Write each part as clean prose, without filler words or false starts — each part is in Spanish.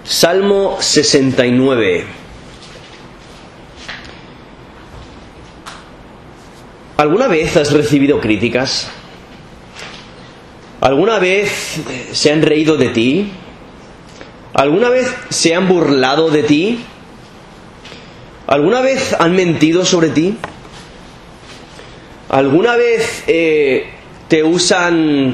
Salmo 69. ¿Alguna vez has recibido críticas? ¿Alguna vez se han reído de ti? ¿Alguna vez se han burlado de ti? ¿Alguna vez han mentido sobre ti? ¿Alguna vez te usan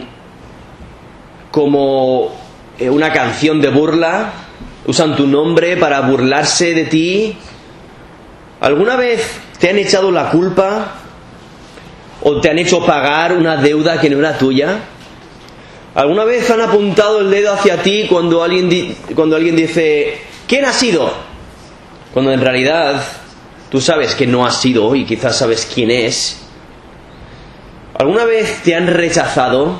como una canción de burla? ¿Usan tu nombre para burlarse de ti? ¿Alguna vez te han echado la culpa? ¿O te han hecho pagar una deuda que no era tuya? ¿Alguna vez han apuntado el dedo hacia ti cuando alguien dice ¿quién ha sido? Cuando en realidad tú sabes que no ha sido y quizás sabes quién es. ¿Alguna vez te han rechazado?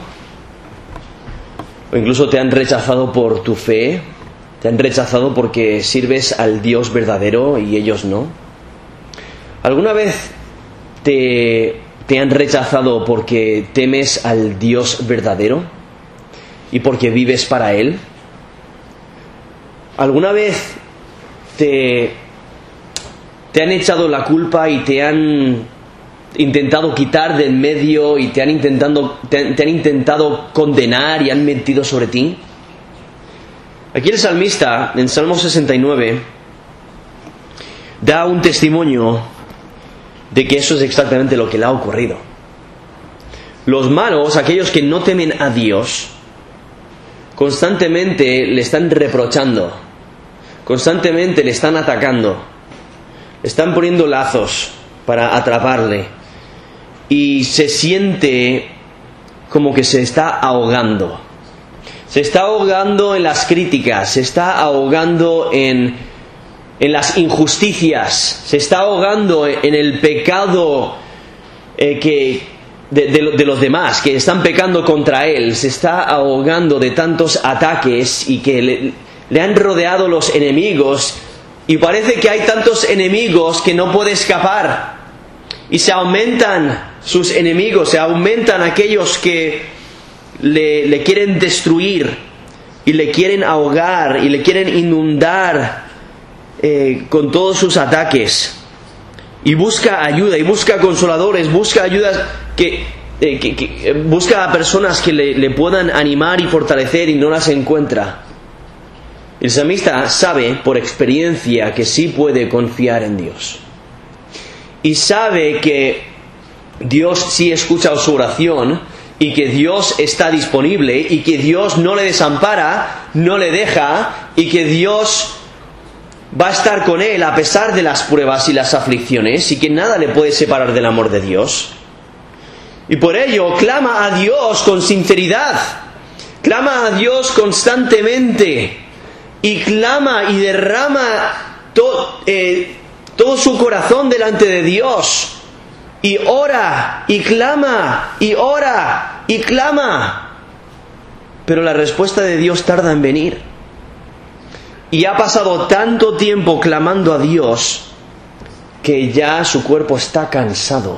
O incluso te han rechazado por tu fe. Te han rechazado porque sirves al Dios verdadero y ellos no. ¿Alguna vez te han rechazado porque temes al Dios verdadero y porque vives para Él? ¿Alguna vez te han echado la culpa y te han intentado quitar del medio y te han intentado condenar y han mentido sobre ti? Aquí el salmista, en Salmo 69, da un testimonio de que eso es exactamente lo que le ha ocurrido. Los malos, aquellos que no temen a Dios, constantemente le están reprochando, constantemente le están atacando, le están poniendo lazos para atraparle y se siente como que se está ahogando. Se está ahogando en las críticas, se está ahogando en las injusticias, se está ahogando en el pecado de los demás que están pecando contra él, se está ahogando de tantos ataques y que le han rodeado los enemigos y parece que hay tantos enemigos que no puede escapar y se aumentan sus enemigos, se aumentan aquellos que le quieren destruir y le quieren ahogar y le quieren inundar con todos sus ataques, y busca ayuda y busca consoladores, busca ayudas busca a personas que le puedan animar y fortalecer y no las encuentra. El salmista sabe por experiencia que sí puede confiar en Dios y sabe que Dios sí escucha su oración y que Dios está disponible y que Dios no le desampara, no le deja y que Dios va a estar con él a pesar de las pruebas y las aflicciones y que nada le puede separar del amor de Dios. Y por ello clama a Dios con sinceridad, clama a Dios constantemente y clama y derrama todo su corazón delante de Dios y ora y clama y ora y clama. Pero la respuesta de Dios tarda en venir. Y ha pasado tanto tiempo clamando a Dios que ya su cuerpo está cansado.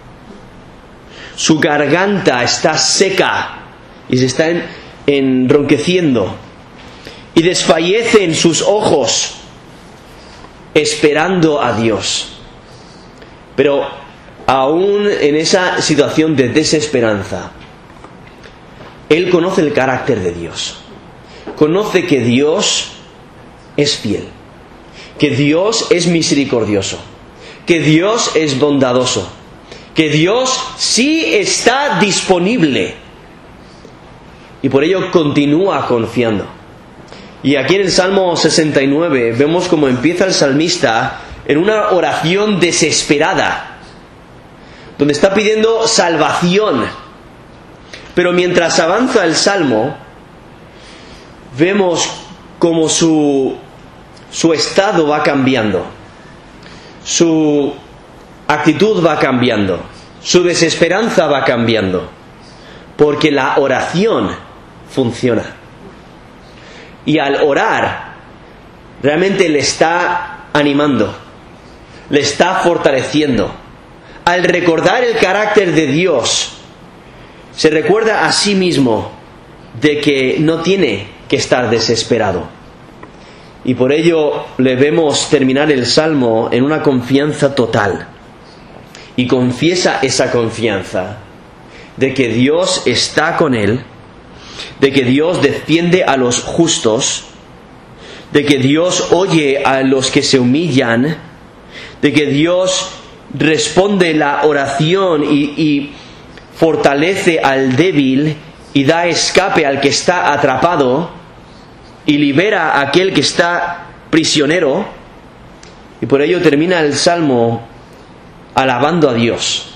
Su garganta está seca y se está enronqueciendo. Y desfallecen sus ojos esperando a Dios. Pero aún en esa situación de desesperanza, él conoce el carácter de Dios. Conoce que Dios es fiel, que Dios es misericordioso, que Dios es bondadoso, que Dios sí está disponible. Y por ello continúa confiando. Y aquí en el Salmo 69 vemos cómo empieza el salmista en una oración desesperada, donde está pidiendo salvación. Pero mientras avanza el Salmo, vemos cómo su estado va cambiando, su actitud va cambiando, su desesperanza va cambiando, porque la oración funciona. Y al orar, realmente le está animando, le está fortaleciendo. Al recordar el carácter de Dios, se recuerda a sí mismo de que no tiene que estar desesperado Y por ello le vemos terminar el Salmo en una confianza total. Y confiesa esa confianza de que Dios está con él, de que Dios defiende a los justos, de que Dios oye a los que se humillan, de que Dios responde la oración y fortalece al débil y da escape al que está atrapado y libera a aquel que está prisionero. Y por ello termina el Salmo alabando a Dios,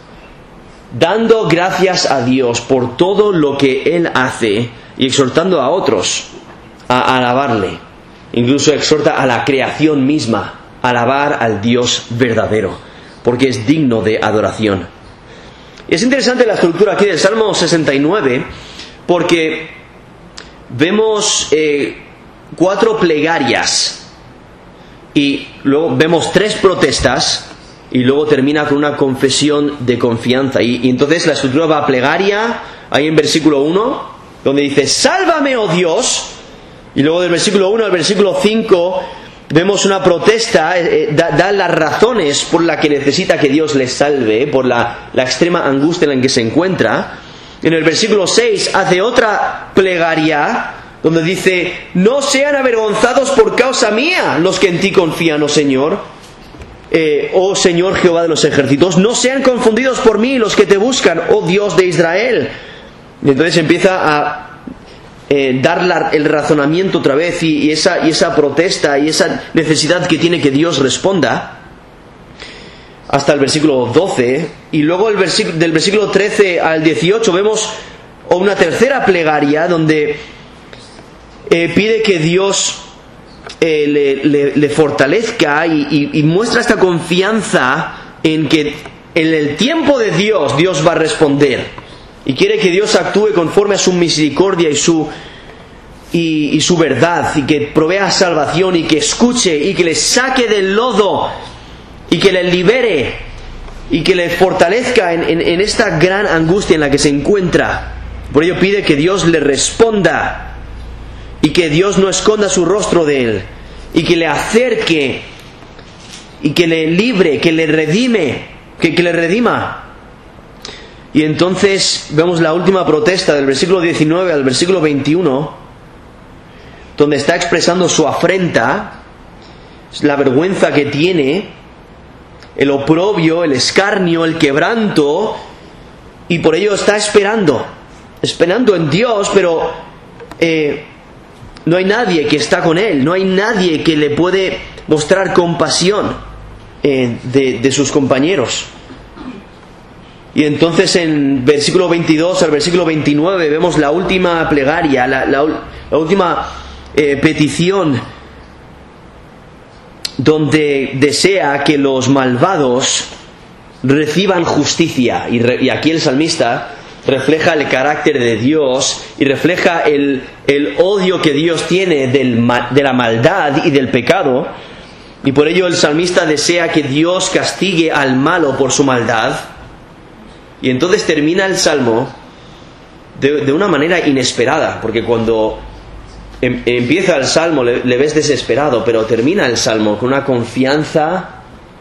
dando gracias a Dios por todo lo que Él hace y exhortando a otros a alabarle. Incluso exhorta a la creación misma a alabar al Dios verdadero, porque es digno de adoración. Y es interesante la estructura aquí del Salmo 69, porque vemos 4 plegarias y luego vemos 3 protestas y luego termina con una confesión de confianza. Y entonces la estructura va a plegaria, ahí en versículo 1, donde dice: sálvame, oh Dios. Y luego del versículo 1 al versículo 5 vemos una protesta, da las razones por las que necesita que Dios le salve, por la extrema angustia en la que se encuentra. En el versículo 6 hace otra plegaria donde dice: no sean avergonzados por causa mía los que en ti confían, oh Señor, oh Señor Jehová de los ejércitos. No sean confundidos por mí los que te buscan, oh Dios de Israel. Y entonces empieza a dar el razonamiento otra vez y esa protesta y esa necesidad que tiene que Dios responda, hasta el versículo 12. Y luego del versículo 13 al 18 vemos una tercera plegaria donde pide que Dios le fortalezca y muestra esta confianza en que en el tiempo de Dios, Dios va a responder. Y quiere que Dios actúe conforme a su misericordia y su verdad, y que provea salvación, y que escuche, y que le saque del lodo, y que le libere, y que le fortalezca en esta gran angustia en la que se encuentra. Por ello pide que Dios le responda, y que Dios no esconda su rostro de él, y que le acerque, y que le libre, que le redime, que le redima. Y entonces vemos la última protesta del versículo 19 al versículo 21, donde está expresando su afrenta, la vergüenza que tiene, el oprobio, el escarnio, el quebranto, y por ello está esperando en Dios, pero no hay nadie que está con él, no hay nadie que le puede mostrar compasión de sus compañeros. Y entonces en versículo 22 al versículo 29 vemos la última plegaria, la última petición, donde desea que los malvados reciban justicia. Y aquí el salmista refleja el carácter de Dios y refleja el odio que Dios tiene de la maldad y del pecado. Y por ello el salmista desea que Dios castigue al malo por su maldad. Y entonces termina el Salmo de una manera inesperada, porque cuando empieza el Salmo le ves desesperado, pero termina el Salmo con una confianza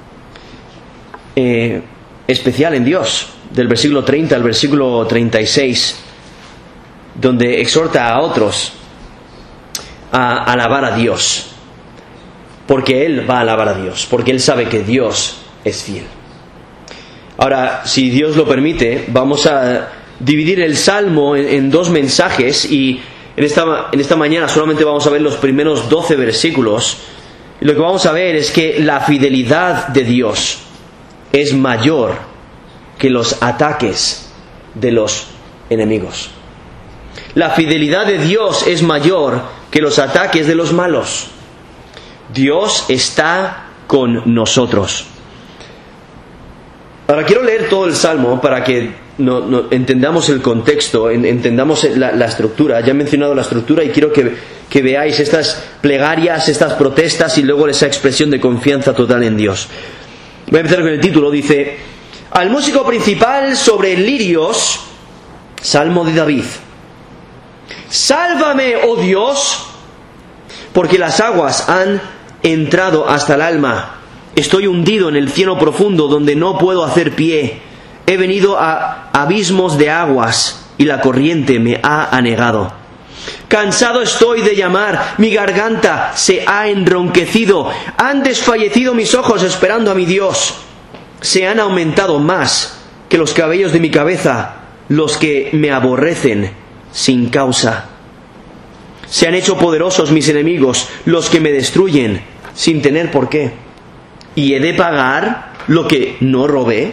especial en Dios, del versículo 30 al versículo 36, donde exhorta a otros a alabar a Dios, porque él va a alabar a Dios, porque él sabe que Dios es fiel. Ahora, si Dios lo permite, vamos a dividir el Salmo en 2 mensajes, y en esta mañana solamente vamos a ver los primeros 12 versículos. Y lo que vamos a ver es que la fidelidad de Dios es mayor que los ataques de los enemigos. La fidelidad de Dios es mayor que los ataques de los malos. Dios está con nosotros. Ahora quiero leer todo el Salmo para que entendamos el contexto, entendamos la estructura. Ya he mencionado la estructura y quiero que veáis estas plegarias, estas protestas y luego esa expresión de confianza total en Dios. Voy a empezar con el título. Dice: al músico principal sobre lirios, Salmo de David. Sálvame, oh Dios, porque las aguas han entrado hasta el alma. Estoy hundido en el cieno profundo donde no puedo hacer pie. He venido a abismos de aguas y la corriente me ha anegado. Cansado estoy de llamar, mi garganta se ha enronquecido. Han desfallecido mis ojos esperando a mi Dios. Se han aumentado más que los cabellos de mi cabeza los que me aborrecen sin causa. Se han hecho poderosos mis enemigos, los que me destruyen sin tener por qué. ¿Y he de pagar lo que no robé?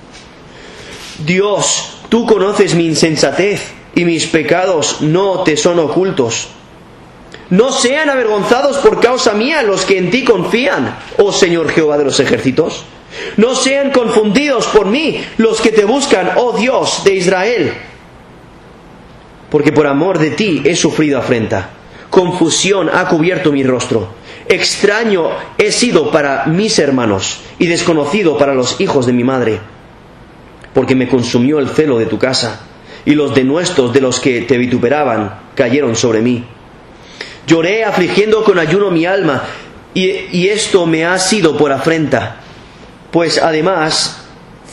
Dios, tú conoces mi insensatez y mis pecados no te son ocultos. No sean avergonzados por causa mía los que en ti confían, oh Señor Jehová de los ejércitos. No sean confundidos por mí los que te buscan, oh Dios de Israel. Porque por amor de ti he sufrido afrenta. Confusión ha cubierto mi rostro. Extraño he sido para mis hermanos y desconocido para los hijos de mi madre. Porque me consumió el celo de tu casa, y los denuestos de los que te vituperaban cayeron sobre mí. Lloré afligiendo con ayuno mi alma, y esto me ha sido por afrenta. Pues además,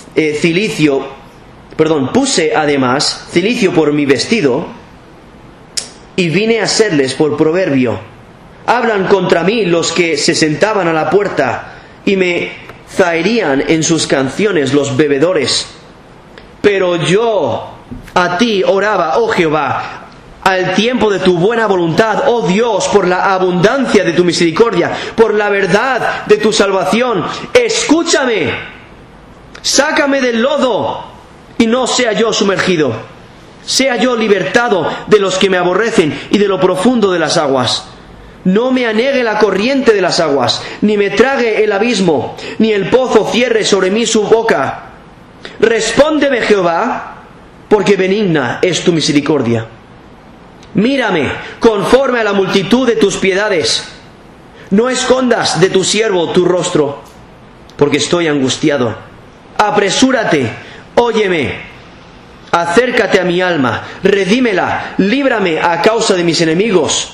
puse además cilicio por mi vestido, y vine a serles por proverbio. Hablan contra mí los que se sentaban a la puerta, y me zaherían en sus canciones los bebedores. Pero yo a ti oraba, oh Jehová, al tiempo de tu buena voluntad, oh Dios, por la abundancia de tu misericordia, por la verdad de tu salvación. Escúchame, sácame del lodo, y no sea yo sumergido. Sea yo libertado de los que me aborrecen y de lo profundo de las aguas. No me anegue la corriente de las aguas, ni me trague el abismo, ni el pozo cierre sobre mí su boca. Respóndeme, Jehová, porque benigna es tu misericordia. Mírame conforme a la multitud de tus piedades. No escondas de tu siervo tu rostro, porque estoy angustiado. Apresúrate, óyeme, acércate a mi alma, redímela, líbrame a causa de mis enemigos.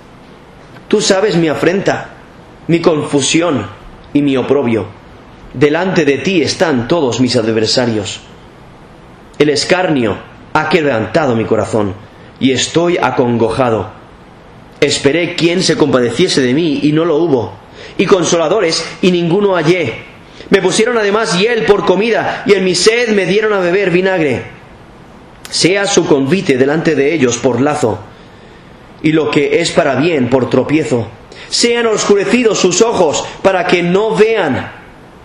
Tú sabes mi afrenta, mi confusión y mi oprobio. Delante de ti están todos mis adversarios. El escarnio ha quebrantado mi corazón, y estoy acongojado. Esperé quien se compadeciese de mí, y no lo hubo, y consoladores, y ninguno hallé. Me pusieron además hiel por comida, y en mi sed me dieron a beber vinagre. Sea su convite delante de ellos por lazo, y lo que es para bien por tropiezo. Sean oscurecidos sus ojos para que no vean,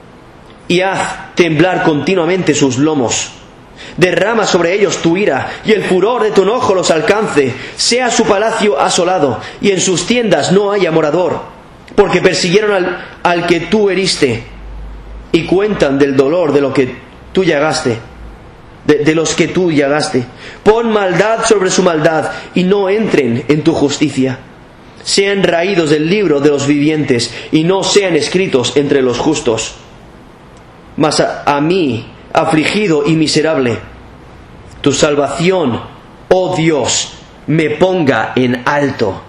y haz temblar continuamente sus lomos. Derrama sobre ellos tu ira, y el furor de tu enojo los alcance. Sea su palacio asolado, y en sus tiendas no haya morador, porque persiguieron al que tú heriste, y cuentan del dolor de lo que tú llagaste, de los que tú llagaste. Pon maldad sobre su maldad, y no entren en tu justicia. Sean raídos del libro de los vivientes, y no sean escritos entre los justos. Mas a mí, afligido y miserable, tu salvación, oh Dios, me ponga en alto.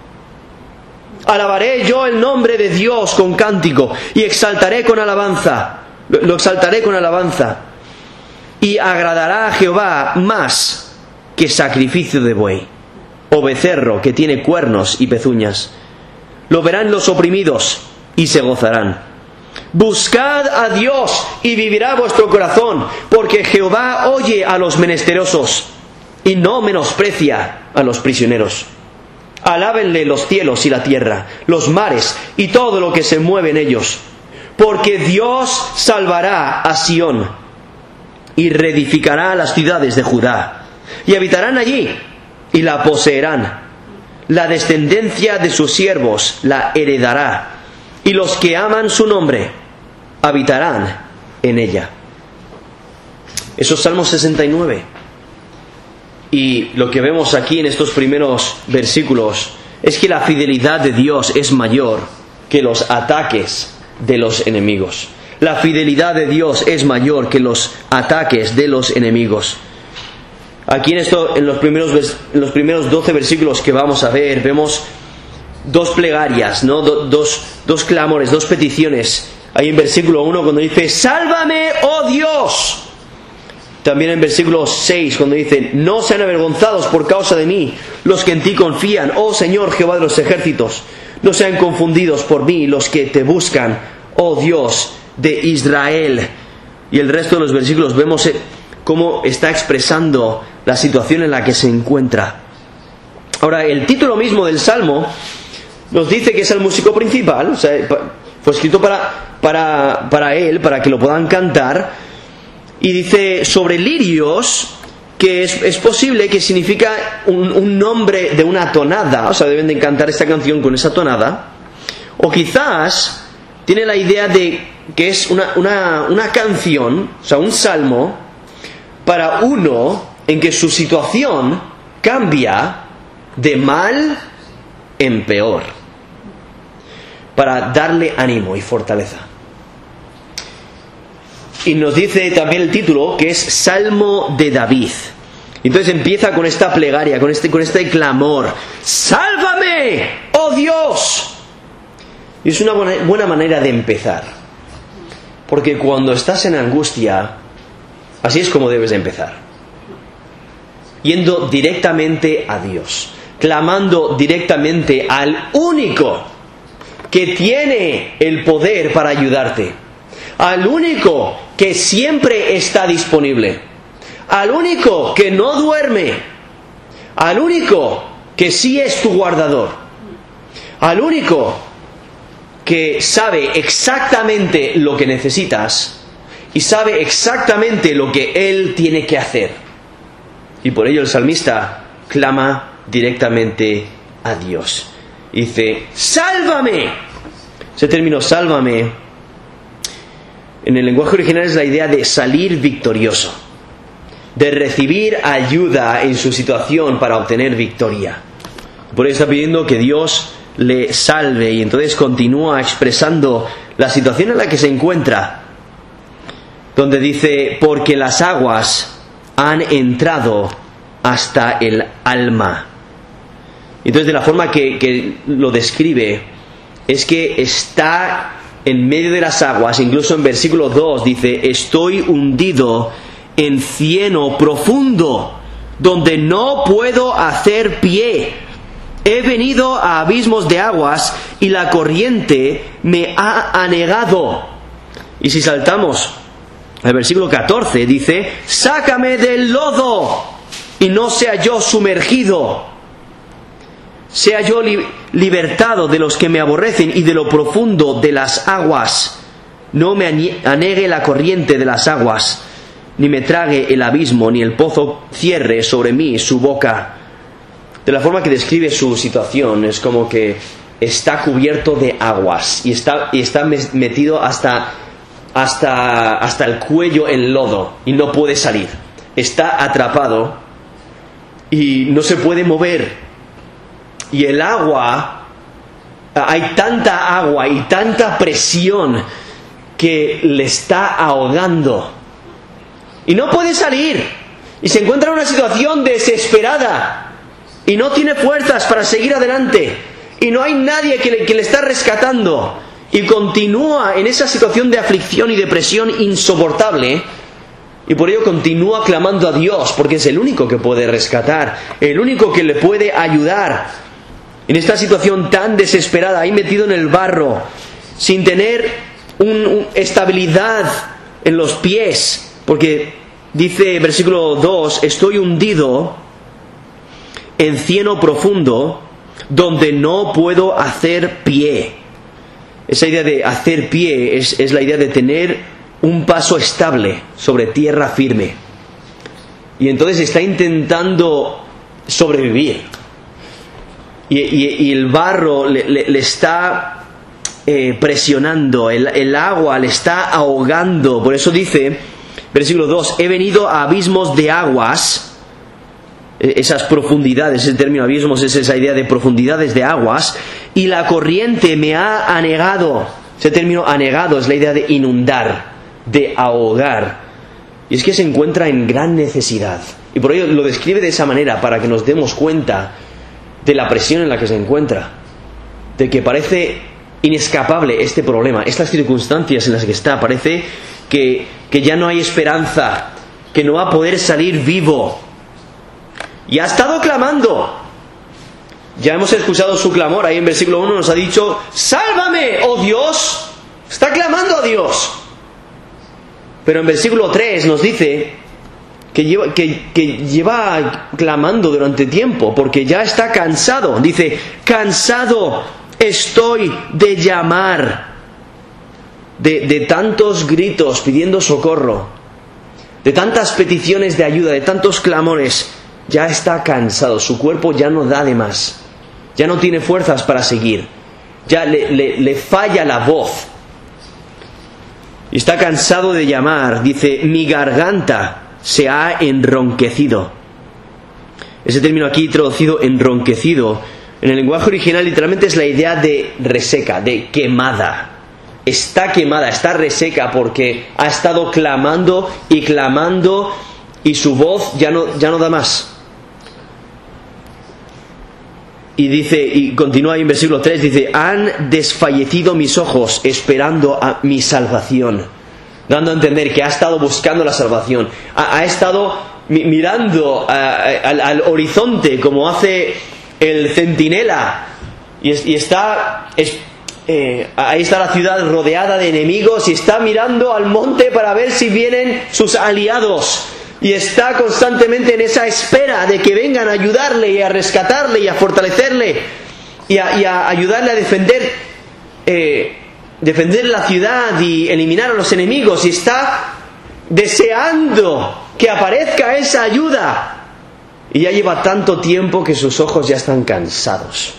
Alabaré yo el nombre de Dios con cántico, y exaltaré con alabanza. Lo exaltaré con alabanza. Y agradará a Jehová más que sacrificio de buey, o becerro que tiene cuernos y pezuñas. Lo verán los oprimidos y se gozarán. Buscad a Dios y vivirá vuestro corazón, porque Jehová oye a los menesterosos y no menosprecia a los prisioneros. Alábenle los cielos y la tierra, los mares y todo lo que se mueve en ellos, porque Dios salvará a Sión y reedificará las ciudades de Judá, y habitarán allí y la poseerán. La descendencia de sus siervos la heredará, y los que aman su nombre habitarán en ella. Eso es Salmo 69. Y lo que vemos aquí en estos primeros versículos es que la fidelidad de Dios es mayor que los ataques de los enemigos. La fidelidad de Dios es mayor que los ataques de los enemigos. Aquí en los primeros 12 versículos que vamos a ver, vemos dos plegarias, ¿no? Dos clamores, dos peticiones. Ahí en versículo 1 cuando dice, sálvame, oh Dios. También en versículo 6 cuando dice, no sean avergonzados por causa de mí los que en ti confían, oh Señor Jehová de los ejércitos. No sean confundidos por mí los que te buscan, oh Dios de Israel. Y el resto de los versículos vemos cómo está expresando la situación en la que se encuentra. Ahora, el título mismo del Salmo nos dice que es el músico principal, o sea, fue escrito para él, para que lo puedan cantar, y dice sobre lirios, que es posible que significa un nombre de una tonada, o sea, deben de cantar esta canción con esa tonada, o quizás tiene la idea de que es una canción, o sea, un salmo, para uno en que su situación cambia de mal en peor, para darle ánimo y fortaleza. Y nos dice también el título que es Salmo de David. Entonces empieza con esta plegaria, con este clamor, ¡sálvame, oh Dios! Y es una buena manera de empezar, porque cuando estás en angustia, así es como debes de empezar, yendo directamente a Dios, clamando directamente al único que tiene el poder para ayudarte, al único que siempre está disponible, al único que no duerme, al único que sí es tu guardador, al único que sabe exactamente lo que necesitas y sabe exactamente lo que Él tiene que hacer. Y por ello el salmista clama directamente a Dios. Dice, ¡sálvame! Ese término sálvame en el lenguaje original es la idea de salir victorioso, de recibir ayuda en su situación para obtener victoria. Por ello está pidiendo que Dios le salve, y entonces continúa expresando la situación en la que se encuentra, donde dice, porque las aguas han entrado hasta el alma. Entonces, de la forma que lo describe, es que está en medio de las aguas. Incluso en versículo 2 dice, estoy hundido en cieno profundo, donde no puedo hacer pie. He venido a abismos de aguas, y la corriente me ha anegado. Y si saltamos al versículo 14, dice, sácame del lodo, y no sea yo sumergido. Sea yo libertado de los que me aborrecen y de lo profundo de las aguas. No me anegue la corriente de las aguas, ni me trague el abismo, ni el pozo cierre sobre mí su boca. De la forma que describe su situación, es como que está cubierto de aguas y está metido hasta el cuello en lodo y no puede salir. Está atrapado y no se puede mover. Y el agua, hay tanta agua y tanta presión que le está ahogando. Y no puede salir. Y se encuentra en una situación desesperada. Y no tiene fuerzas para seguir adelante. Y no hay nadie que le está rescatando. Y continúa en esa situación de aflicción y depresión insoportable. Y por ello continúa clamando a Dios, porque es el único que puede rescatar, el único que le puede ayudar. En esta situación tan desesperada, ahí metido en el barro, sin tener estabilidad en los pies, porque dice versículo 2, estoy hundido en cieno profundo, donde no puedo hacer pie. Esa idea de hacer pie es la idea de tener un paso estable sobre tierra firme. Y entonces está intentando sobrevivir. Y el barro le está presionando, el agua le está ahogando. Por eso dice, versículo 2, he venido a abismos de aguas, esas profundidades, el término abismos es esa idea de profundidades de aguas, y la corriente me ha anegado. Ese término anegado es la idea de inundar, de ahogar. Y es que se encuentra en gran necesidad. Y por ello lo describe de esa manera, para que nos demos cuenta de la presión en la que se encuentra. de que parece inescapable este problema, estas circunstancias en las que está, parece que ya no hay esperanza, que no va a poder salir vivo. Y ha estado clamando. Ya hemos escuchado su clamor, ahí en versículo 1 nos ha dicho: ¡sálvame, oh Dios! Está clamando a Dios. Pero en versículo 3 nos dice que lleva clamando durante tiempo, porque ya está cansado. Dice: cansado estoy de llamar, de tantos gritos pidiendo socorro, de tantas peticiones de ayuda, de tantos clamores. Ya está cansado, su cuerpo ya no da de más, ya no tiene fuerzas para seguir, ya le falla la voz. Y está cansado de llamar. Dice: mi garganta se ha enronquecido. Ese término aquí traducido enronquecido, en el lenguaje original literalmente es la idea de reseca, de quemada. Está quemada, está reseca porque ha estado clamando y su voz ya no da más. Y dice, y continúa ahí en versículo 3, dice: han desfallecido mis ojos esperando a mi salvación. Dando a entender que ha estado buscando la salvación. Ha estado mirando al horizonte como hace el centinela. Y está... ahí está la ciudad rodeada de enemigos y está mirando al monte para ver si vienen sus aliados. Y está constantemente en esa espera de que vengan a ayudarle y a rescatarle y a fortalecerle y a ayudarle a defender la ciudad y eliminar a los enemigos. Y está deseando que aparezca esa ayuda. Y ya lleva tanto tiempo que sus ojos ya están cansados.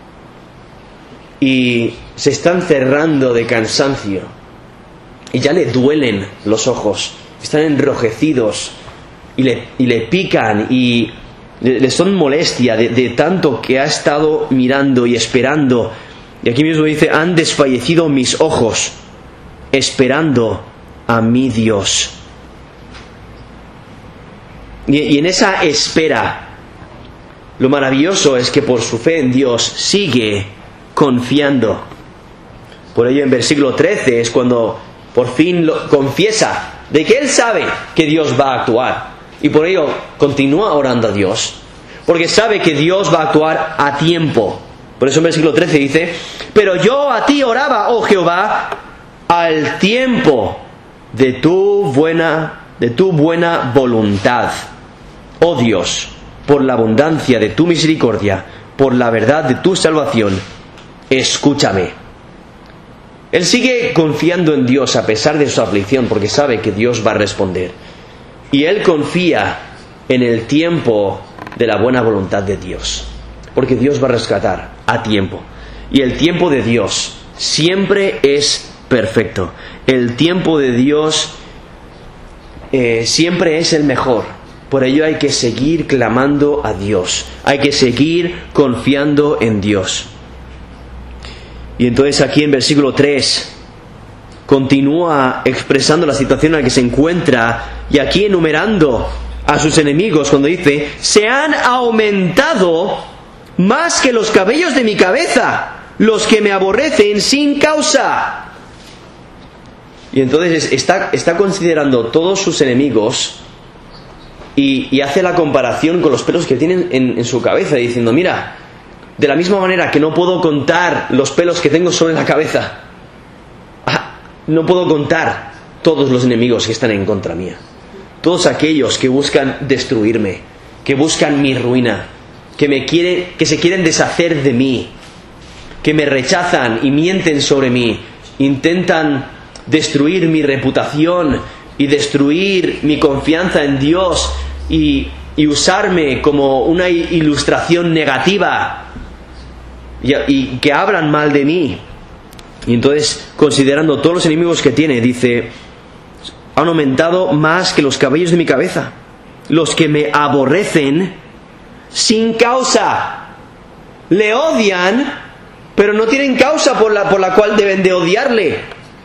Y se están cerrando de cansancio. Y ya le duelen los ojos. Están enrojecidos. Y le pican y le son molestia de tanto que ha estado mirando y esperando. Y aquí mismo dice: han desfallecido mis ojos esperando a mi Dios. Y en esa espera, lo maravilloso es que por su fe en Dios sigue confiando. Por ello en versículo 13 es cuando por fin confiesa de que él sabe que Dios va a actuar. Y por ello continúa orando a Dios, porque sabe que Dios va a actuar a tiempo. Por eso en versículo 13 dice: pero yo a ti oraba, oh Jehová, al tiempo de tu buena voluntad. Oh Dios, por la abundancia de tu misericordia, por la verdad de tu salvación, escúchame. Él sigue confiando en Dios a pesar de su aflicción, porque sabe que Dios va a responder. Y él confía en el tiempo de la buena voluntad de Dios, porque Dios va a rescatar a tiempo. Y el tiempo de Dios siempre es perfecto. El tiempo de Dios siempre es el mejor. Por ello hay que seguir clamando a Dios. Hay que seguir confiando en Dios. Y entonces aquí en versículo 3 continúa expresando la situación en la que se encuentra, y aquí enumerando a sus enemigos cuando dice: se han aumentado más que los cabellos de mi cabeza los que me aborrecen sin causa. Y entonces está considerando todos sus enemigos y hace la comparación con los pelos que tienen en su cabeza, diciendo: mira, de la misma manera que no puedo contar los pelos que tengo solo en la cabeza, no puedo contar todos los enemigos que están en contra mía. Todos aquellos que buscan destruirme, que buscan mi ruina, que se quieren deshacer de mí, que me rechazan y mienten sobre mí, intentan destruir mi reputación y destruir mi confianza en Dios y usarme como una ilustración negativa y que hablan mal de mí. Y entonces, considerando todos los enemigos que tiene, dice: han aumentado más que los cabellos de mi cabeza los que me aborrecen sin causa. Le odian, pero no tienen causa por la cual deben de odiarle.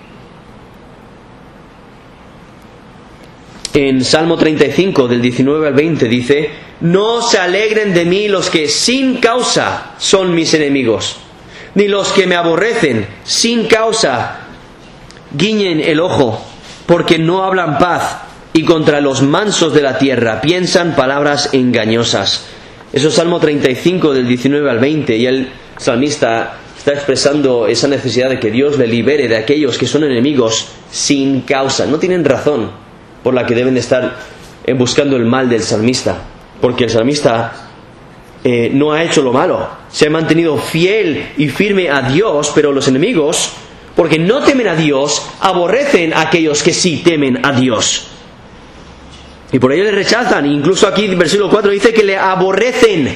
En Salmo 35, del 19 al 20, dice: no se alegren de mí los que sin causa son mis enemigos. ni los que me aborrecen sin causa guiñen el ojo, porque no hablan paz, y contra los mansos de la tierra piensan palabras engañosas. Eso es Salmo 35 del 19 al 20, y el salmista está expresando esa necesidad de que Dios le libere de aquellos que son enemigos sin causa. No tienen razón por la que deben de estar buscando el mal del salmista, porque el salmista no ha hecho lo malo, se ha mantenido fiel y firme a Dios, pero los enemigos, porque no temen a Dios, aborrecen a aquellos que sí temen a Dios. Y por ello le rechazan. Incluso aquí en versículo 4 dice que le aborrecen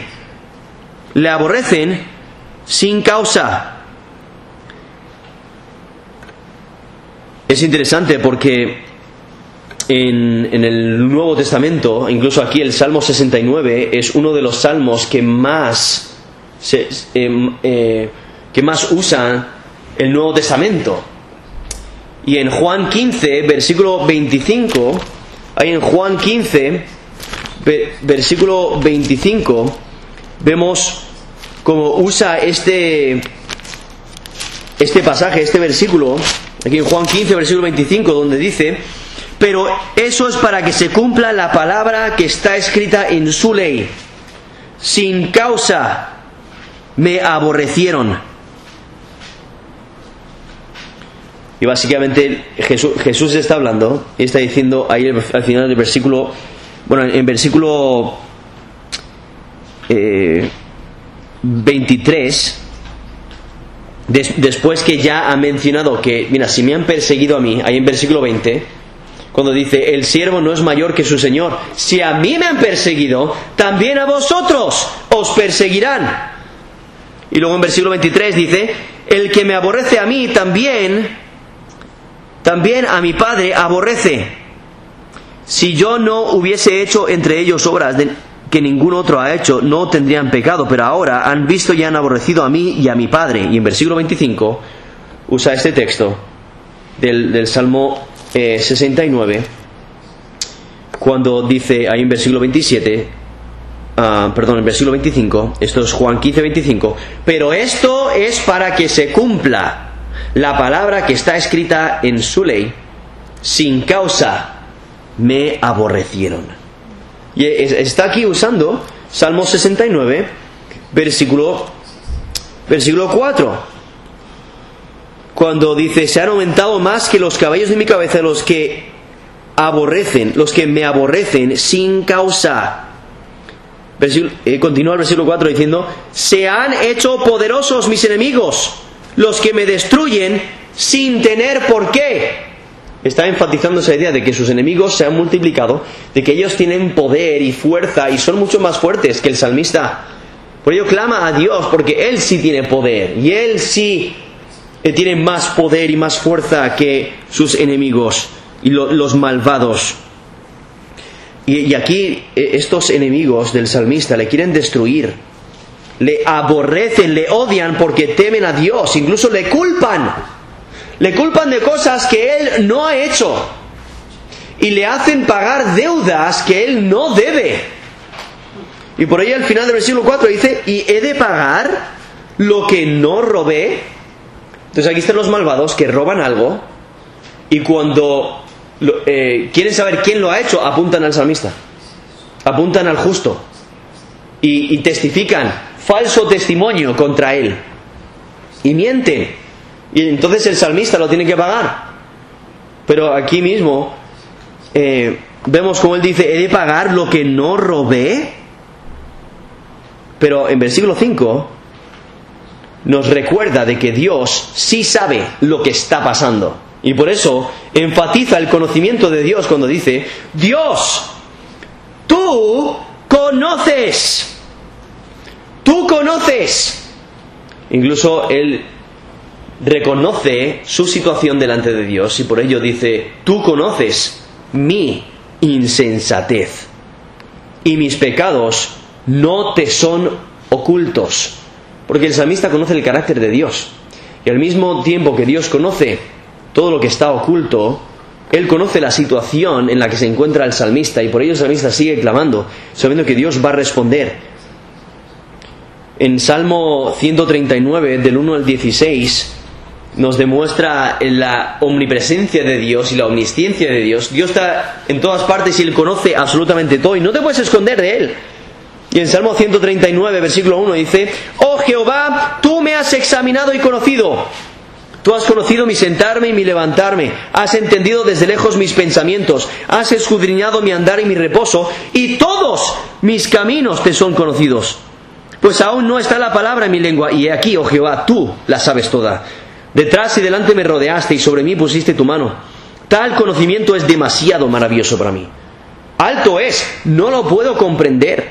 sin causa. Es interesante porque en el Nuevo Testamento, incluso aquí el Salmo 69 es uno de los salmos que más usan el Nuevo Testamento. Y en Juan 15, versículo 25, ahí en Juan 15, versículo 25, vemos cómo usa este pasaje, este versículo, aquí en Juan 15, versículo 25, donde dice: pero eso es para que se cumpla la palabra que está escrita en su ley. Sin causa me aborrecieron. Y básicamente Jesús está hablando y está diciendo ahí al final del versículo, en versículo 23, después que ya ha mencionado que, mira, si me han perseguido a mí, ahí en versículo 20, cuando dice: el siervo no es mayor que su señor, si a mí me han perseguido, también a vosotros os perseguirán. Y luego en versículo 23 dice: el que me aborrece a mí, también a mi Padre aborrece. Si yo no hubiese hecho entre ellos obras que ningún otro ha hecho, no tendrían pecado, pero ahora han visto y han aborrecido a mí y a mi Padre. Y en versículo 25 usa este texto del Salmo 69, cuando dice ahí en versículo 27, en versículo 25, esto es Juan 15, 25, pero esto es para que se cumpla la palabra que está escrita en su ley: sin causa me aborrecieron. Y está aquí usando Salmo 69, versículo 4, cuando dice: se han aumentado más que los cabellos de mi cabeza los que me aborrecen sin causa. Continúa el versículo 4 diciendo: se han hecho poderosos mis enemigos, los que me destruyen sin tener por qué. Está enfatizando esa idea de que sus enemigos se han multiplicado, de que ellos tienen poder y fuerza y son mucho más fuertes que el salmista. Por ello clama a Dios, porque Él sí tiene poder y Él sí tiene más poder y más fuerza que sus enemigos y los malvados. Y aquí estos enemigos del salmista le quieren destruir, le aborrecen, le odian porque temen a Dios, incluso le culpan de cosas que Él no ha hecho y le hacen pagar deudas que Él no debe. Y por ello al final del versículo 4 dice: y he de pagar lo que no robé. Entonces aquí están los malvados que roban algo, y cuando quieren saber quién lo ha hecho, apuntan al salmista, apuntan al justo y testifican falso testimonio contra él y mienten, y entonces el salmista lo tiene que pagar. Pero aquí mismo vemos como él dice: he de pagar lo que no robé. Pero en versículo 5 nos recuerda de que Dios sí sabe lo que está pasando, y por eso enfatiza el conocimiento de Dios cuando dice: Dios, tú conoces. Incluso él reconoce su situación delante de Dios y por ello dice: tú conoces mi insensatez y mis pecados no te son ocultos. Porque el salmista conoce el carácter de Dios, y al mismo tiempo que Dios conoce todo lo que está oculto, Él conoce la situación en la que se encuentra el salmista, y por ello el salmista sigue clamando, sabiendo que Dios va a responder. En Salmo 139, del 1 al 16, nos demuestra la omnipresencia de Dios y la omnisciencia de Dios. Dios está en todas partes y Él conoce absolutamente todo y no te puedes esconder de Él. Y en Salmo 139, versículo 1 dice: Oh Jehová, tú me has examinado y conocido. Tú has conocido mi sentarme y mi levantarme. Has entendido desde lejos mis pensamientos. Has escudriñado mi andar y mi reposo. Y todos mis caminos te son conocidos. Pues aún no está la palabra en mi lengua. Y he aquí, oh Jehová, tú la sabes toda. Detrás y delante me rodeaste y sobre mí pusiste tu mano. Tal conocimiento es demasiado maravilloso para mí. Alto es, no lo puedo comprender.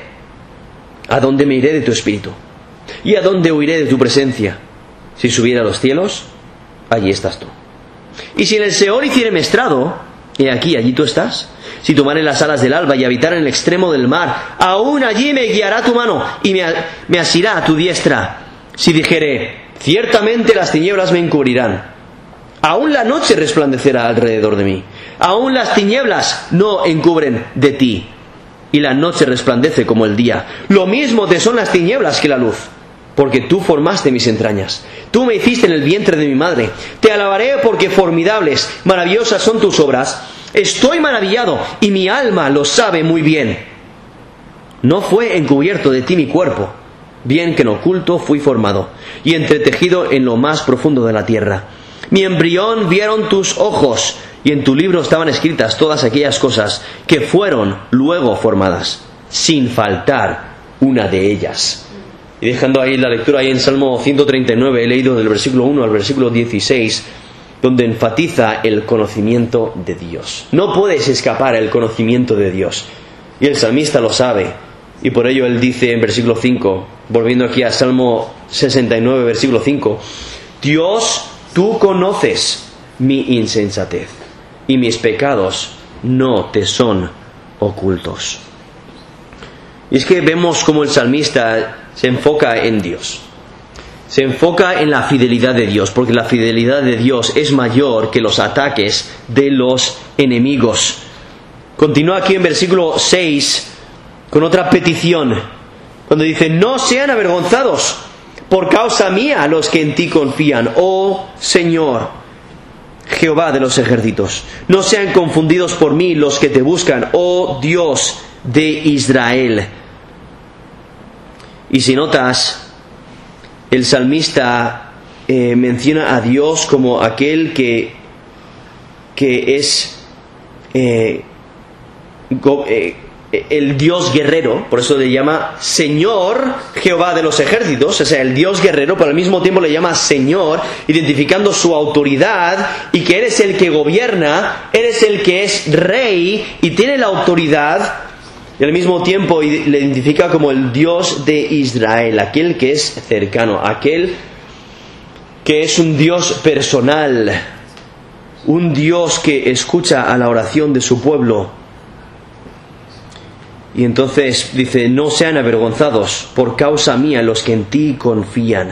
¿A dónde me iré de tu espíritu? ¿Y a dónde huiré de tu presencia? Si subiera a los cielos, allí estás tú. Y si en el Seol hiciere estrado, he aquí, allí tú estás. Si tomare las alas del alba y habitar en el extremo del mar, aún allí me guiará tu mano y me asirá a tu diestra. Si dijere: ciertamente las tinieblas me encubrirán, aún la noche resplandecerá alrededor de mí. Aún las tinieblas no encubren de ti, y la noche resplandece como el día. Lo mismo te son las tinieblas que la luz, porque tú formaste mis entrañas. Tú me hiciste en el vientre de mi madre. Te alabaré porque formidables, maravillosas son tus obras. Estoy maravillado y mi alma lo sabe muy bien. No fue encubierto de ti mi cuerpo, bien que en oculto fui formado y entretejido en lo más profundo de la tierra. Mi embrión vieron tus ojos, y en tu libro estaban escritas todas aquellas cosas que fueron luego formadas, sin faltar una de ellas. Y dejando ahí la lectura, ahí en Salmo 139, he leído del versículo 1 al versículo 16, donde enfatiza el conocimiento de Dios. No puedes escapar al conocimiento de Dios, y el salmista lo sabe, y por ello él dice en versículo 5, volviendo aquí a Salmo 69, versículo 5: Dios, tú conoces mi insensatez, y mis pecados no te son ocultos. Y es que vemos como el salmista se enfoca en Dios. Se enfoca en la fidelidad de Dios, porque la fidelidad de Dios es mayor que los ataques de los enemigos. Continúa aquí en versículo 6 con otra petición, cuando dice: no sean avergonzados por causa mía los que en ti confían, oh Señor, Jehová de los ejércitos. No sean confundidos por mí los que te buscan, oh Dios de Israel. Y si notas, el salmista menciona a Dios como aquel que es el Dios guerrero. Por eso le llama Señor Jehová de los ejércitos, o sea, el Dios guerrero, pero al mismo tiempo le llama Señor, identificando su autoridad y que eres el que gobierna, eres el que es rey y tiene la autoridad. Y al mismo tiempo le identifica como el Dios de Israel, aquel que es cercano, aquel que es un Dios personal, un Dios que escucha a la oración de su pueblo. Y entonces dice: no sean avergonzados por causa mía los que en ti confían.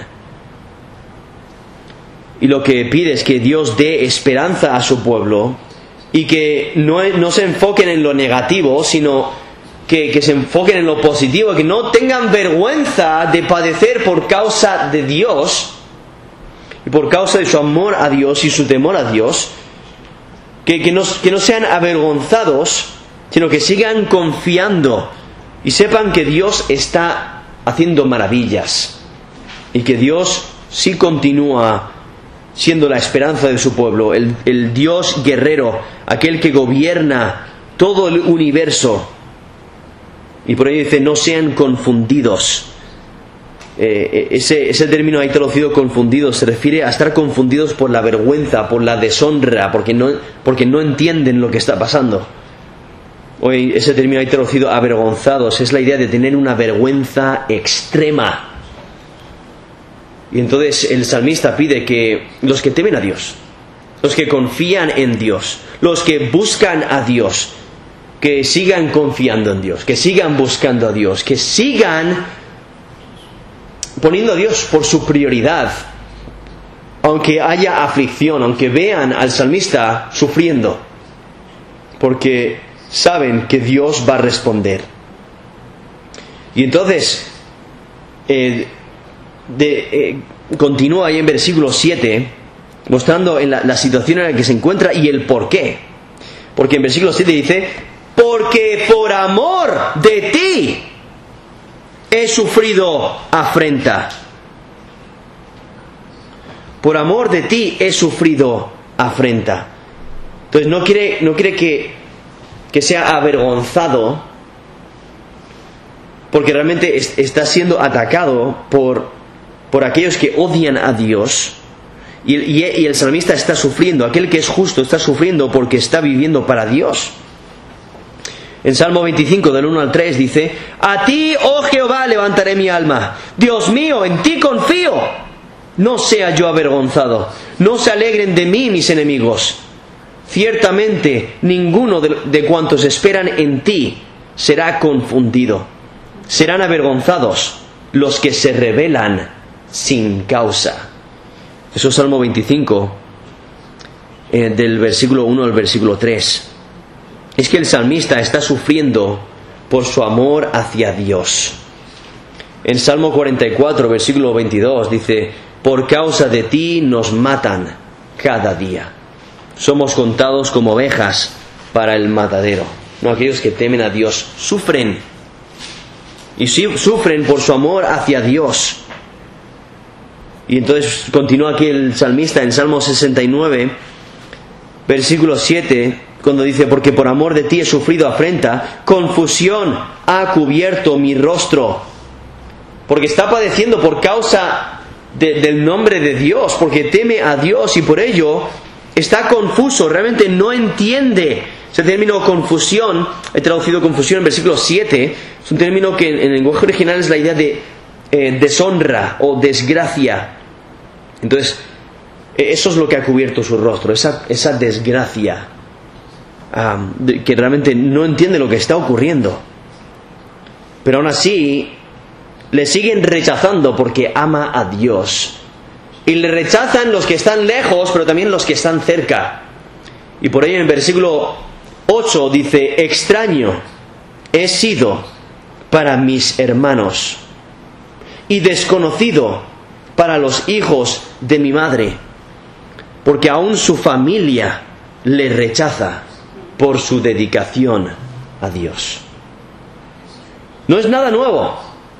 Y lo que pide es que Dios dé esperanza a su pueblo y que no se enfoquen en lo negativo, sino que se enfoquen en lo positivo, que no tengan vergüenza de padecer por causa de Dios y por causa de su amor a Dios y su temor a Dios, que no sean avergonzados, sino que sigan confiando y sepan que Dios está haciendo maravillas y que Dios sí continúa siendo la esperanza de su pueblo, el Dios guerrero, aquel que gobierna todo el universo. Y por ello dice: no sean confundidos. Ese término ahí traducido confundidos se refiere a estar confundidos por la vergüenza, por la deshonra, porque no entienden lo que está pasando. Hoy ese término ahí traducido avergonzados es la idea de tener una vergüenza extrema. Y entonces el salmista pide que los que temen a Dios, los que confían en Dios, los que buscan a Dios, que sigan confiando en Dios, que sigan buscando a Dios, que sigan poniendo a Dios por su prioridad, aunque haya aflicción, aunque vean al salmista sufriendo, porque saben que Dios va a responder. Y entonces continúa ahí en versículo 7, mostrando en la situación en la que se encuentra y el por qué. Porque en versículo 7 dice: porque por amor de ti he sufrido afrenta. Por amor de ti he sufrido afrenta. Entonces no quiere que sea avergonzado, porque realmente está siendo atacado por aquellos que odian a Dios. Y el salmista está sufriendo, aquel que es justo está sufriendo porque está viviendo para Dios. En Salmo 25, del 1 al 3 dice: a ti, oh Jehová, levantaré mi alma. Dios mío, en ti confío. No sea yo avergonzado, no se alegren de mí mis enemigos. Ciertamente ninguno de cuantos esperan en ti será confundido. Serán avergonzados los que se rebelan sin causa. Eso es Salmo 25, del versículo 1 al versículo 3. Es que el salmista está sufriendo por su amor hacia Dios. En Salmo 44, versículo 22 dice: por causa de ti nos matan cada día. Somos contados como ovejas para el matadero. No, aquellos que temen a Dios sufren. Y sufren por su amor hacia Dios. Y entonces continúa aquí el salmista en Salmo 69, versículo 7, cuando dice: porque por amor de ti he sufrido afrenta, confusión ha cubierto mi rostro. Porque está padeciendo por causa del nombre de Dios, porque teme a Dios y por ello está confuso, realmente no entiende. Ese término confusión, he traducido confusión en versículo 7, es un término que en el lenguaje original es la idea de deshonra o desgracia. Entonces, eso es lo que ha cubierto su rostro, esa desgracia, que realmente no entiende lo que está ocurriendo. Pero aún así, le siguen rechazando porque ama a Dios. Y le rechazan los que están lejos, pero también los que están cerca. Y por ello en el versículo 8 dice: extraño he sido para mis hermanos y desconocido para los hijos de mi madre, porque aún su familia le rechaza por su dedicación a Dios. No es nada nuevo.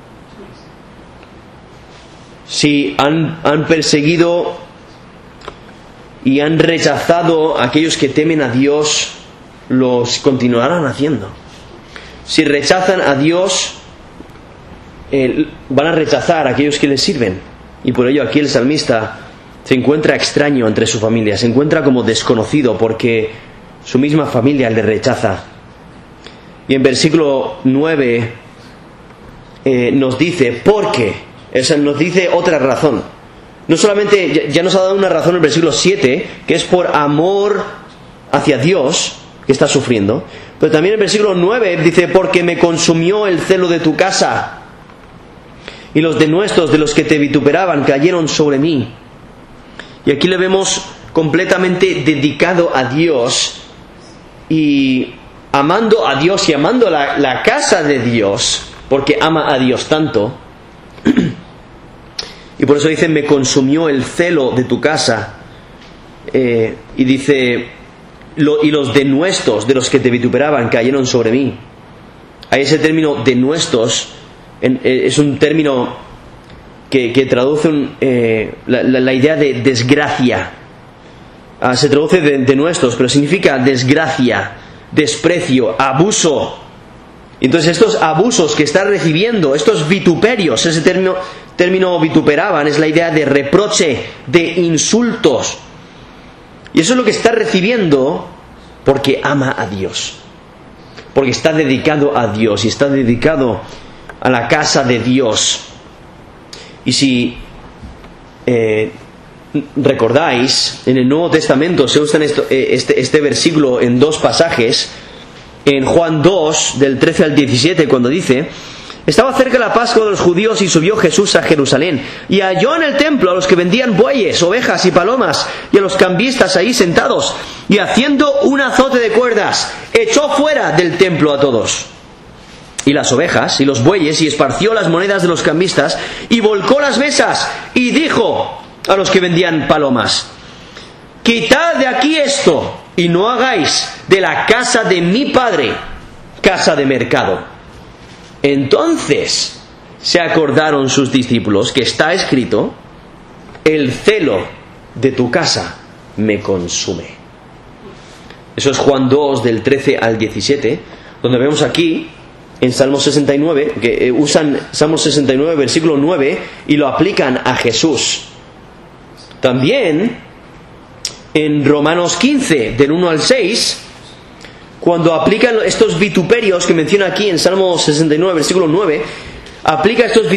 Si han perseguido y han rechazado a aquellos que temen a Dios, los continuarán haciendo. Si rechazan a Dios, van a rechazar a aquellos que les sirven. Y por ello aquí el salmista se encuentra extraño entre su familia, se encuentra como desconocido porque su misma familia le rechaza. Y en versículo 9 nos dice: ¿por qué? Nos dice otra razón. No solamente ya nos ha dado una razón en el versículo 7, que es por amor hacia Dios que está sufriendo, pero también en el versículo 9 dice: porque me consumió el celo de tu casa, y los denuestos de los que te vituperaban cayeron sobre mí. Y aquí le vemos completamente dedicado a Dios y amando a Dios y amando la casa de Dios, porque ama a Dios tanto. Y por eso dice: me consumió el celo de tu casa. Y dice: y los denuestos de los que te vituperaban cayeron sobre mí. Ahí ese término denuestos es un término que traduce la idea de desgracia. Se traduce de denuestos, pero significa desgracia, desprecio, abuso. Entonces estos abusos que está recibiendo, estos vituperios, ese término vituperaban es la idea de reproche, de insultos. Y eso es lo que está recibiendo porque ama a Dios, porque está dedicado a Dios y está dedicado a la casa de Dios. Y si recordáis, en el Nuevo Testamento se usa este versículo en dos pasajes. En Juan 2, del 13 al 17, cuando dice: estaba cerca la Pascua de los judíos y subió Jesús a Jerusalén, y halló en el templo a los que vendían bueyes, ovejas y palomas, y a los cambistas ahí sentados, y haciendo un azote de cuerdas, echó fuera del templo a todos. y las ovejas y los bueyes, y esparció las monedas de los cambistas, y volcó las mesas, y dijo a los que vendían palomas: quitad de aquí esto, y no hagáis de la casa de mi padre casa de mercado. Entonces se acordaron sus discípulos que está escrito: el celo de tu casa me consume. Eso es Juan 2, del 13 al 17, donde vemos aquí en Salmo 69, que usan Salmo 69, versículo 9, y lo aplican a Jesús. También en Romanos 15, del 1 al 6, cuando aplican estos vituperios que menciona aquí en Salmo 69, versículo 9, aplica estos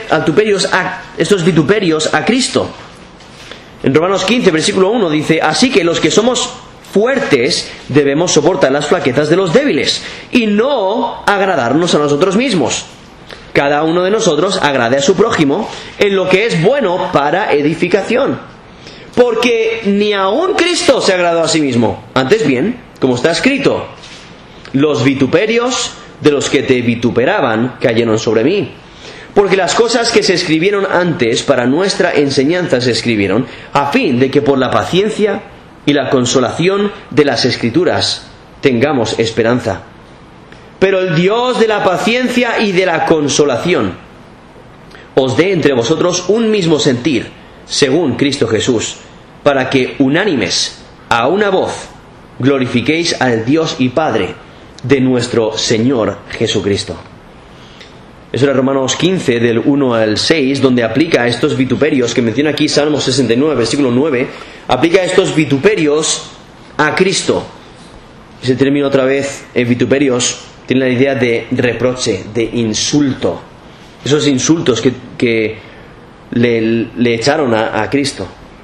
vituperios a Cristo. En Romanos 15, versículo 1 dice: así que los que somos fuertes debemos soportar las flaquezas de los débiles y no agradarnos a nosotros mismos. Cada uno de nosotros agrade a su prójimo en lo que es bueno para edificación. Porque ni aun Cristo se agradó a sí mismo. Antes bien, como está escrito: los vituperios de los que te vituperaban cayeron sobre mí. Porque las cosas que se escribieron antes para nuestra enseñanza se escribieron, a fin de que por la paciencia y la consolación de las Escrituras tengamos esperanza. Pero el Dios de la paciencia y de la consolación os dé entre vosotros un mismo sentir, según Cristo Jesús, para que unánimes a una voz glorifiquéis al Dios y Padre de nuestro Señor Jesucristo. Eso era Romanos 15, del 1 al 6, donde aplica estos vituperios que menciona aquí Salmo 69, versículo 9, aplica estos vituperios a Cristo. Ese término otra vez, vituperios, tiene la idea de reproche, de insulto. Esos insultos que le echaron a Cristo.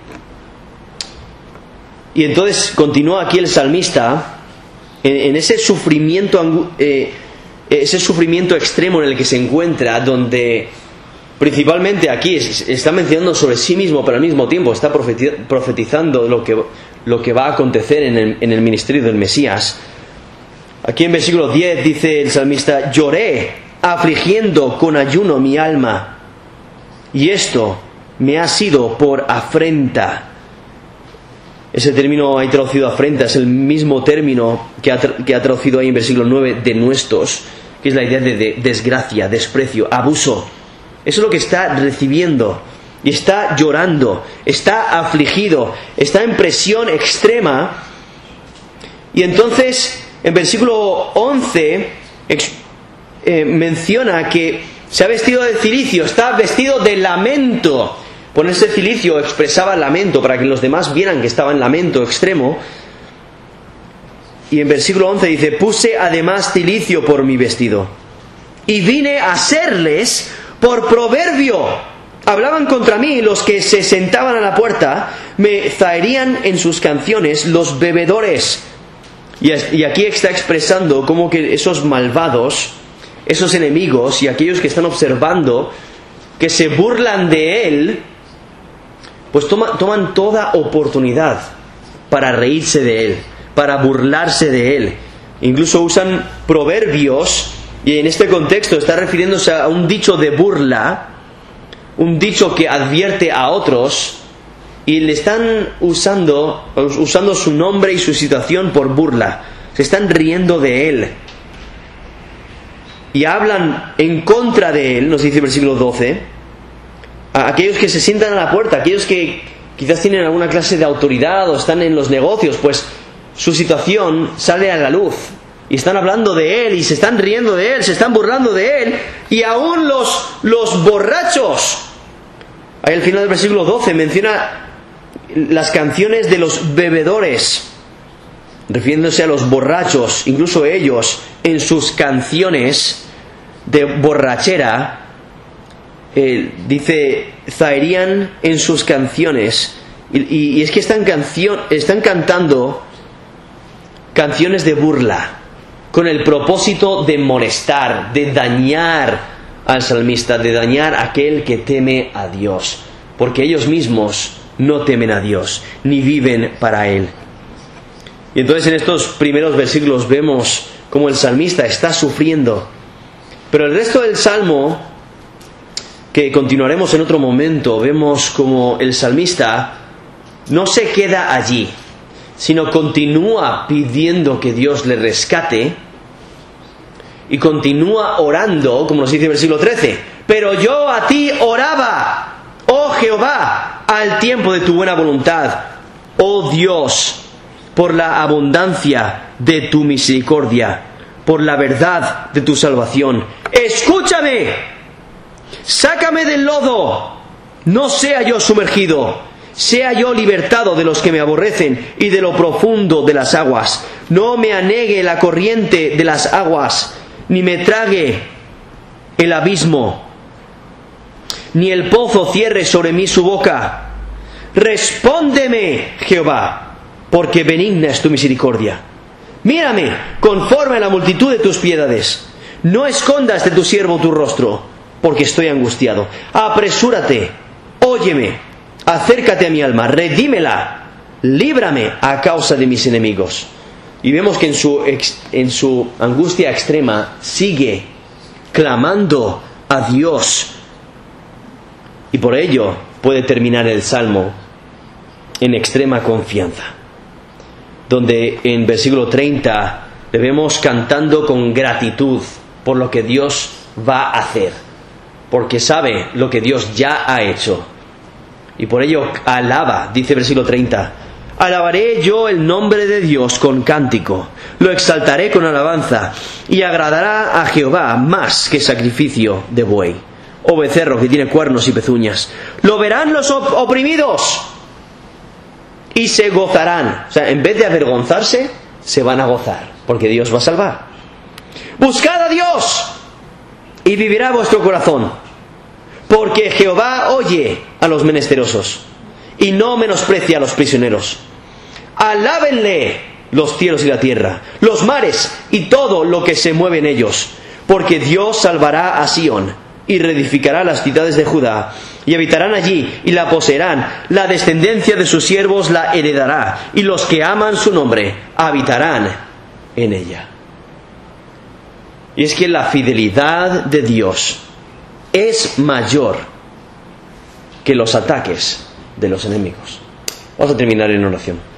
Y entonces continúa aquí el salmista en ese sufrimiento extremo en el que se encuentra, donde principalmente aquí está mencionando sobre sí mismo, pero al mismo tiempo está profetizando lo que va a acontecer en el ministerio del Mesías. Aquí en versículo 10 dice el salmista: lloré afligiendo con ayuno mi alma, y esto me ha sido por afrenta. Ese término ahí traducido afrenta es el mismo término que ha traducido ahí en versículo 9 denuestos, que es la idea de desgracia, desprecio, abuso. Eso es lo que está recibiendo. Y está llorando, está afligido, está en presión extrema. Y entonces, en versículo 11, menciona que se ha vestido de cilicio, está vestido de lamento. Ponerse cilicio expresaba lamento, para que los demás vieran que estaba en lamento extremo. Y en versículo 11 dice: puse además cilicio por mi vestido, y vine a serles por proverbio. Hablaban contra mí los que se sentaban a la puerta, me zaherían en sus canciones los bebedores. Y aquí está expresando cómo que esos malvados, esos enemigos y aquellos que están observando, que se burlan de él, pues toman toda oportunidad para reírse de él, para burlarse de él. Incluso usan proverbios, y en este contexto está refiriéndose a un dicho de burla, un dicho que advierte a otros, y le están usando su nombre y su situación por burla. Se están riendo de él y hablan en contra de él, nos dice el versículo 12, a aquellos que se sientan a la puerta, aquellos que quizás tienen alguna clase de autoridad o están en los negocios, pues su situación sale a la luz y están hablando de él y se están riendo de él, se están burlando de él. Y aún los borrachos, ahí al final del versículo 12 menciona las canciones de los bebedores, refiriéndose a los borrachos. Incluso ellos en sus canciones de borrachera, dice, zaherían en sus canciones, y es que están cantando canciones de burla, con el propósito de molestar, de dañar al salmista, de dañar a aquel que teme a Dios, porque ellos mismos no temen a Dios, ni viven para Él. Y entonces en estos primeros versículos vemos cómo el salmista está sufriendo, Pero el resto del Salmo, que continuaremos en otro momento, vemos como el salmista no se queda allí, sino continúa pidiendo que Dios le rescate y continúa orando, como nos dice el versículo 13. Pero yo a ti oraba, oh Jehová, al tiempo de tu buena voluntad, oh Dios, por la abundancia de tu misericordia, por la verdad de tu salvación. Escúchame, sácame del lodo, no sea yo sumergido, sea yo libertado de los que me aborrecen y de lo profundo de las aguas. No me anegue la corriente de las aguas, ni me trague el abismo, ni el pozo cierre sobre mí su boca. Respóndeme, Jehová, porque benigna es tu misericordia. Mírame conforme a la multitud de tus piedades. No escondas de tu siervo tu rostro, porque estoy angustiado. Apresúrate, óyeme, acércate a mi alma, redímela, líbrame a causa de mis enemigos. Y vemos que en su angustia extrema sigue clamando a Dios. Y por ello puede terminar el Salmo en extrema confianza, donde en versículo 30 le vemos cantando con gratitud por lo que Dios va a hacer, porque sabe lo que Dios ya ha hecho. Y por ello alaba, dice versículo 30, alabaré yo el nombre de Dios con cántico, lo exaltaré con alabanza, y agradará a Jehová más que sacrificio de buey o becerro que tiene cuernos y pezuñas. Lo verán los oprimidos y se gozarán. O sea, en vez de avergonzarse, se van a gozar, porque Dios va a salvar. Buscad a Dios y vivirá vuestro corazón, porque Jehová oye a los menesterosos y no menosprecia a los prisioneros. Alábenle los cielos y la tierra, los mares y todo lo que se mueve en ellos, porque Dios salvará a Sión y reedificará las ciudades de Judá, y habitarán allí y la poseerán. La descendencia de sus siervos la heredará, y los que aman su nombre habitarán en ella. Y es que la fidelidad de Dios es mayor que los ataques de los enemigos. Vamos a terminar en oración.